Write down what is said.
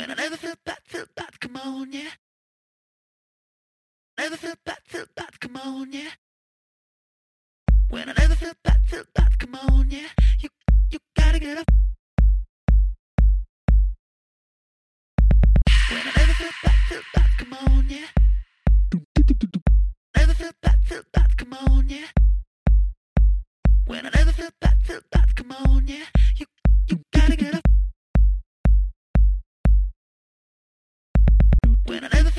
When I never felt that, come on, yeah. Never felt that, come on, yeah. When I never felt that, come on, yeah. You gotta get up. When I never felt that, come on, yeah. Never felt that, come on, yeah. When I never felt that, come on, yeah. You gotta get up. When I never